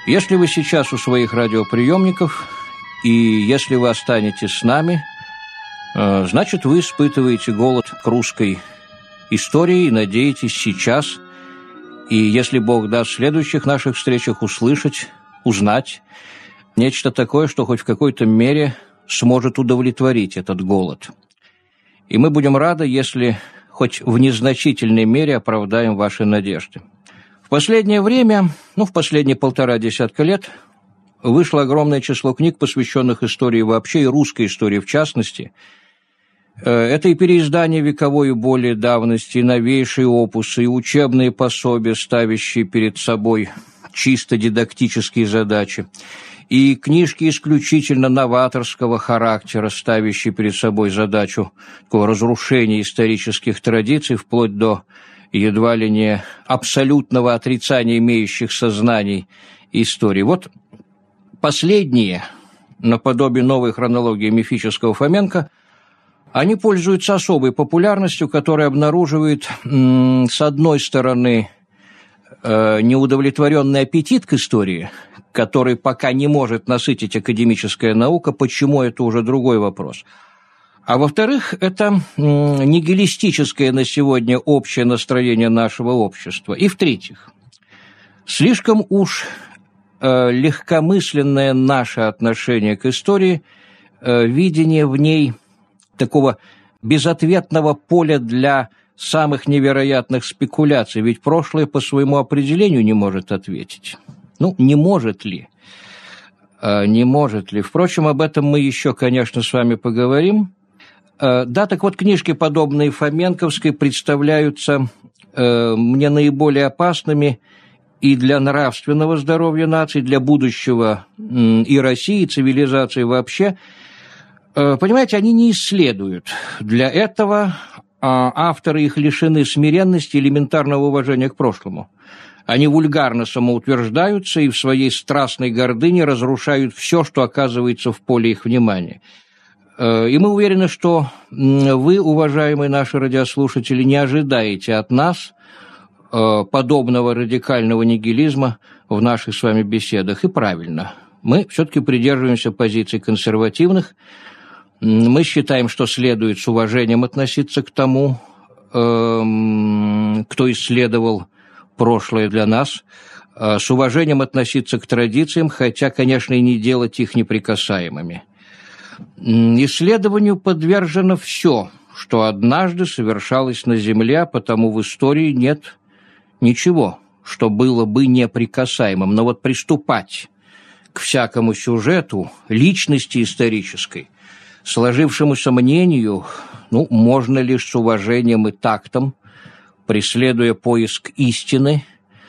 Если вы сейчас у своих радиоприемников, и если вы останетесь с нами, значит, вы испытываете голод к русской истории и надеетесь сейчас, и если Бог даст в следующих наших встречах услышать, узнать нечто такое, что хоть в какой-то мере сможет удовлетворить этот голод. И мы будем рады, если хоть в незначительной мере оправдаем ваши надежды. В последнее время, в последние 1,5 десятка лет, вышло огромное число книг, посвященных истории вообще и русской истории в частности. Это и переиздания вековой и более давности, и новейшие опусы, и учебные пособия, ставящие перед собой чисто дидактические задачи, и книжки исключительно новаторского характера, ставящие перед собой задачу такого разрушения исторических традиций, вплоть до едва ли не абсолютного отрицания имеющихся знаний истории. Вот последние, наподобие новой хронологии мифического Фоменко, они пользуются особой популярностью, которая обнаруживает, с одной стороны, неудовлетворенный аппетит к истории, который пока не может насытить академическая наука. Почему, это уже другой вопрос. А во-вторых, это нигилистическое на сегодня общее настроение нашего общества. И в-третьих, слишком уж легкомысленное наше отношение к истории, видение в ней такого безответного поля для самых невероятных спекуляций, ведь прошлое по своему определению не может ответить. Не может ли? Не может ли? Впрочем, об этом мы еще, конечно, с вами поговорим. Да, так вот, книжки, подобные Фоменковской, представляются мне наиболее опасными и для нравственного здоровья нации, для будущего и России, и цивилизации вообще. Понимаете, они не исследуют. Для этого авторы их лишены смиренности и элементарного уважения к прошлому. Они вульгарно самоутверждаются и в своей страстной гордыне разрушают все, что оказывается в поле их внимания. И мы уверены, что вы, уважаемые наши радиослушатели, не ожидаете от нас подобного радикального нигилизма в наших с вами беседах. И правильно. Мы все-таки придерживаемся позиций консервативных. Мы считаем, что следует с уважением относиться к тому, кто исследовал прошлое для нас, с уважением относиться к традициям, хотя, конечно, и не делать их неприкасаемыми. Исследованию подвержено все, что однажды совершалось на Земле, а потому в истории нет ничего, что было бы неприкасаемым. Но вот приступать к всякому сюжету, личности исторической, сложившемуся мнению, можно лишь с уважением и тактом, преследуя поиск истины.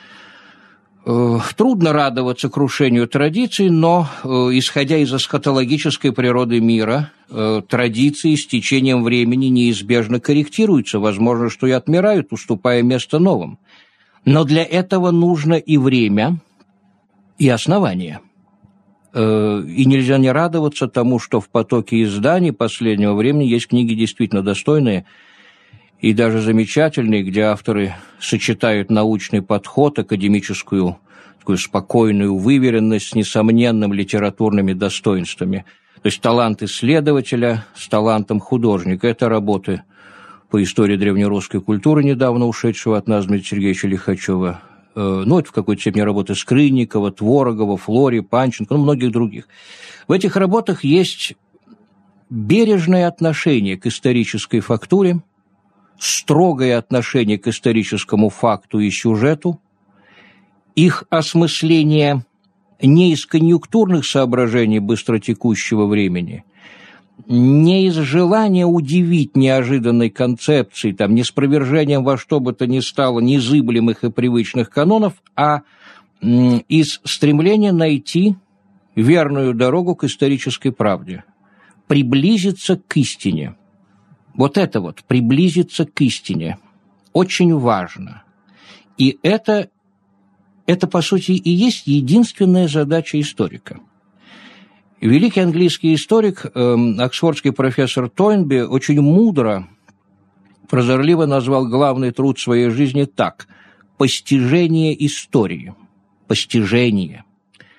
Трудно радоваться крушению традиций, но, исходя из эсхатологической природы мира, традиции с течением времени неизбежно корректируются, возможно, что и отмирают, уступая место новым. Но для этого нужно и время, и основание. И нельзя не радоваться тому, что в потоке изданий последнего времени есть книги действительно достойные и даже замечательные, где авторы сочетают научный подход, академическую, такую спокойную выверенность с несомненным литературными достоинствами. То есть талант исследователя с талантом художника. Это работы по истории древнерусской культуры, недавно ушедшего от нас Дмитрия Сергеевича Лихачева. Это в какой-то степени работы Скрынникова, Творогова, Флори, Панченко, многих других. В этих работах есть бережное отношение к исторической фактуре, строгое отношение к историческому факту и сюжету, их осмысление не из конъюнктурных соображений быстротекущего времени, не из желания удивить неожиданной концепцией, не спровержением во что бы то ни стало незыблемых и привычных канонов, а из стремления найти верную дорогу к исторической правде, приблизиться к истине. Вот это приблизиться к истине, очень важно. И это, по сути, и есть единственная задача историка. Великий английский историк, оксфордский профессор Тойнби, очень мудро, прозорливо назвал главный труд своей жизни так – постижение истории. Постижение.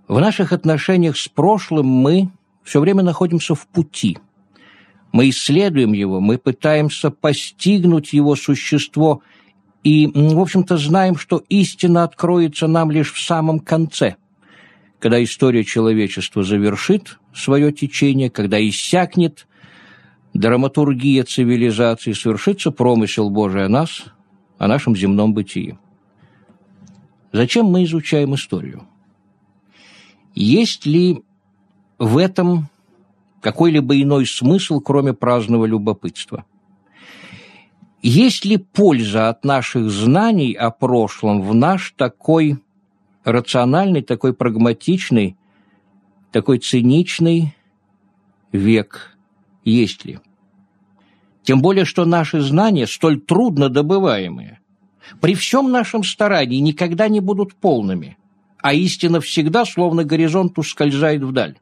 В наших отношениях с прошлым мы все время находимся в пути. Мы исследуем его, мы пытаемся постигнуть его существо и, в общем-то, знаем, что истина откроется нам лишь в самом конце, когда история человечества завершит свое течение, когда иссякнет драматургия цивилизации, совершится промысел Божий о нас, о нашем земном бытии. Зачем мы изучаем историю? Есть ли в этом какой-либо иной смысл, кроме праздного любопытства? Есть ли польза от наших знаний о прошлом в наш такой рациональный, такой прагматичный, такой циничный век? Есть ли? Тем более, что наши знания, столь трудно добываемые, при всем нашем старании никогда не будут полными, а истина всегда, словно горизонт, ускользает вдаль.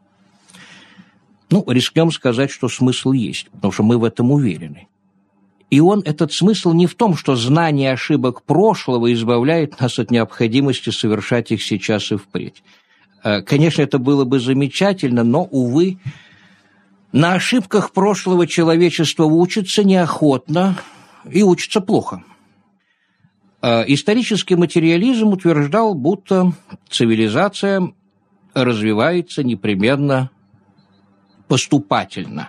Рискнем сказать, что смысл есть, потому что мы в этом уверены. И этот смысл не в том, что знание ошибок прошлого избавляет нас от необходимости совершать их сейчас и впредь. Конечно, это было бы замечательно, но, увы, на ошибках прошлого человечество учится неохотно и учится плохо. Исторический материализм утверждал, будто цивилизация развивается непременно поступательно,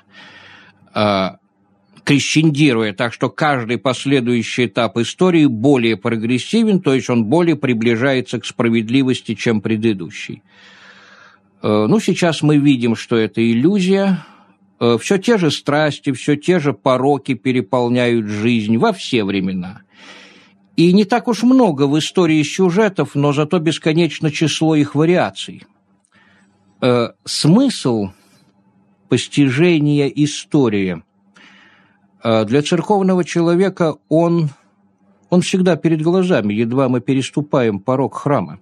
крещендируя, так что каждый последующий этап истории более прогрессивен, то есть он более приближается к справедливости, чем предыдущий. Сейчас мы видим, что это иллюзия. Все те же страсти, все те же пороки переполняют жизнь во все времена. И не так уж много в истории сюжетов, но зато бесконечно число их вариаций. Смысл постижения истории для церковного человека он всегда перед глазами, едва мы переступаем порог храма.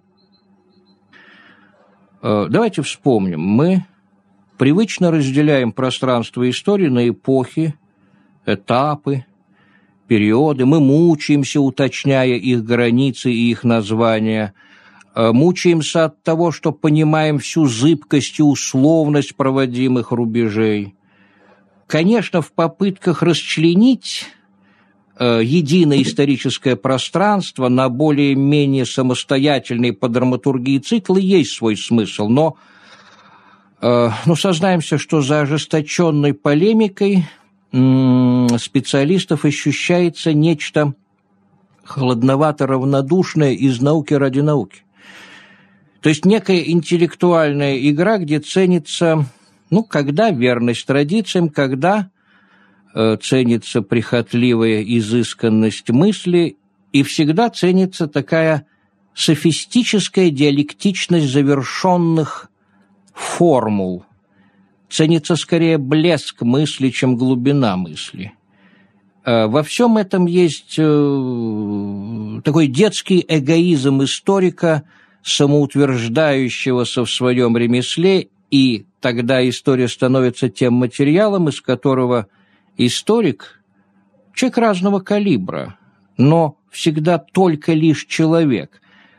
Давайте вспомним, мы привычно разделяем пространство истории на эпохи, этапы, периоды. Мы мучаемся, уточняя их границы и их названия. Мучаемся от того, что понимаем всю зыбкость и условность проводимых рубежей. Конечно, в попытках расчленить единое историческое пространство на более-менее самостоятельные по драматургии циклы есть свой смысл, но сознаемся, что за ожесточенной полемикой специалистов ощущается нечто холодновато-равнодушное из науки ради науки. То есть некая интеллектуальная игра, где ценится, когда верность традициям, когда ценится прихотливая изысканность мысли, и всегда ценится такая софистическая диалектичность завершенных формул. Ценится скорее блеск мысли, чем глубина мысли. Во всем этом есть такой детский эгоизм историка, самоутверждающегося в своем ремесле, и тогда история становится тем материалом, из которого историк, человек разного калибра, но всегда только лишь человек,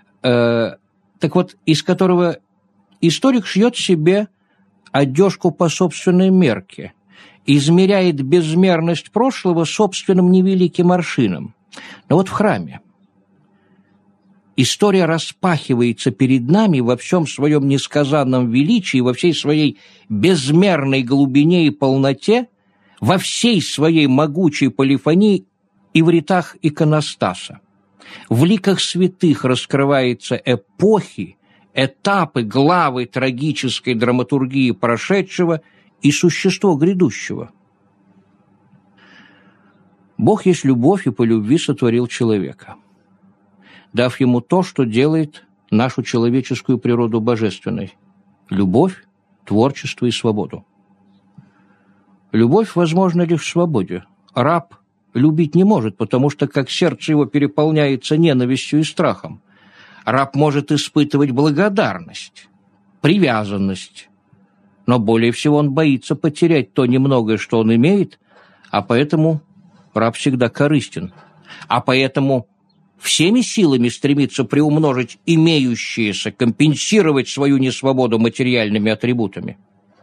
из которого историк шьет себе одежку по собственной мерке, измеряет безмерность прошлого собственным невеликим аршином. Но в храме история распахивается перед нами во всем своем несказанном величии, во всей своей безмерной глубине и полноте, во всей своей могучей полифонии и в ритах иконостаса. В ликах святых раскрываются эпохи, этапы, главы трагической драматургии прошедшего и существо грядущего. Бог есть любовь и по любви сотворил человека, дав ему то, что делает нашу человеческую природу божественной – любовь, творчество и свободу. Любовь возможна лишь в свободе. Раб любить не может, потому что как сердце его переполняется ненавистью и страхом. Раб может испытывать благодарность, привязанность, но более всего он боится потерять то немногое, что он имеет, а поэтому раб всегда корыстен, а поэтому всеми силами стремится приумножить имеющиеся, компенсировать свою несвободу материальными атрибутами.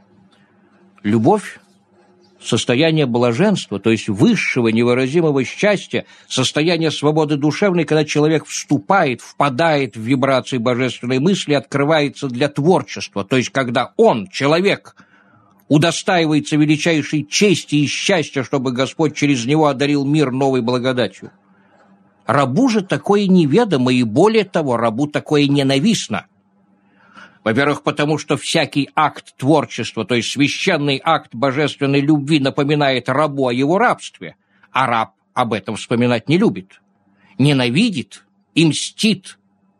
Любовь – состояние блаженства, то есть высшего невыразимого счастья, состояние свободы душевной, когда человек впадает в вибрации божественной мысли, открывается для творчества, то есть когда он, человек, удостаивается величайшей чести и счастья, чтобы Господь через него одарил мир новой благодатью. Рабу же такое неведомо, и более того, рабу такое ненавистно. Во-первых, потому что всякий акт творчества, то есть священный акт божественной любви, напоминает рабу о его рабстве, а раб об этом вспоминать не любит, ненавидит и мстит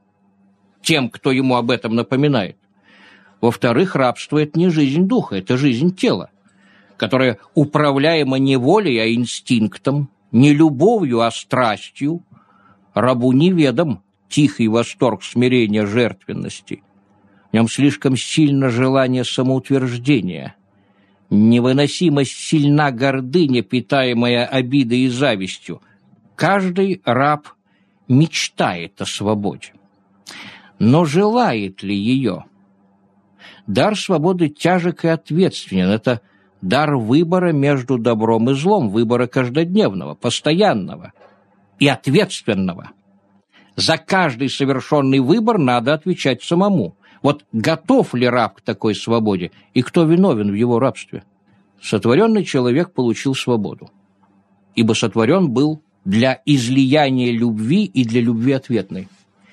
тем, кто ему об этом напоминает. Во-вторых, рабство – это не жизнь духа, это жизнь тела, которая управляема не волей, а инстинктом, не любовью, а страстью. Рабу неведом тихий восторг смирения жертвенности. В нем слишком сильно желание самоутверждения. Невыносимо сильна гордыня, питаемая обидой и завистью. Каждый раб мечтает о свободе. Но желает ли ее? Дар свободы тяжек и ответственен. Это дар выбора между добром и злом, выбора каждодневного, постоянного и ответственного. За каждый совершенный выбор надо отвечать самому. Вот готов ли раб к такой свободе, и кто виновен в его рабстве? Сотворенный человек получил свободу, ибо сотворен был для излияния любви и для любви ответной.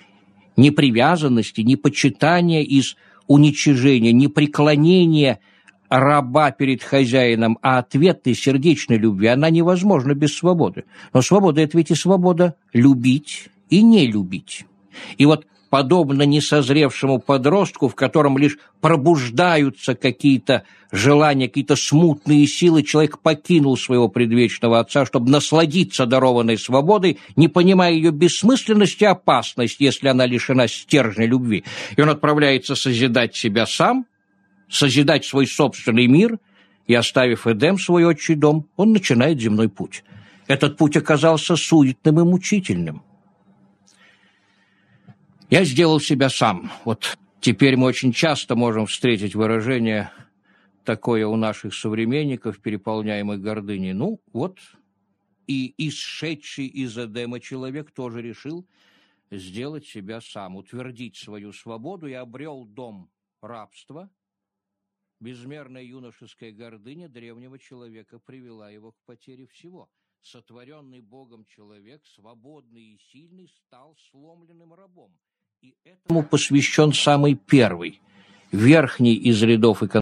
Ни привязанности, ни почитания из уничижения, ни преклонения раба перед хозяином, а ответной сердечной любви, она невозможна без свободы. Но свобода – это ведь и свобода любить и не любить. И вот подобно несозревшему подростку, в котором лишь пробуждаются какие-то желания, какие-то смутные силы, человек покинул своего предвечного отца, чтобы насладиться дарованной свободой, не понимая ее бессмысленность и опасность, если она лишена стержня любви. И он отправляется созидать себя сам, созидать свой собственный мир, и, оставив Эдем, свой отчий дом, он начинает земной путь. Этот путь оказался суетным и мучительным. Я сделал себя сам. Вот теперь мы очень часто можем встретить выражение такое у наших современников, переполняемых гордыней. Ну, вот и исшедший из Эдема человек тоже решил сделать себя сам, утвердить свою свободу и обрел дом рабства. Безмерная юношеская гордыня древнего человека привела его к потере всего. Сотворенный Богом человек, свободный и сильный, стал сломленным рабом. И этому посвящен самый первый, верхний из рядов